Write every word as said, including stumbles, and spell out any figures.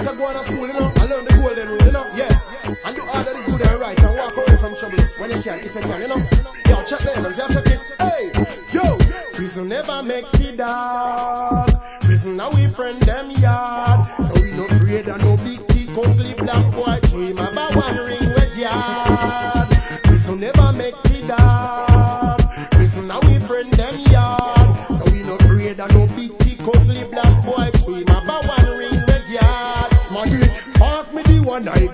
better go on to school, you know, and learn the golden rule, you know, yeah. And do all that is good and right and walk away from trouble when you can, if you can, you know. Yo, check them and check it. Hey, yo, prison never make me dog. Prison now we friend them yard. So we no afraid of no big kick, ugly black boy. Dream about one ring with yard. Prison never make me dog. Prison now we friend them yard. So we no afraid of no big kick, ugly black boy. Dream about one ring with yard. Smart it, pass me the one I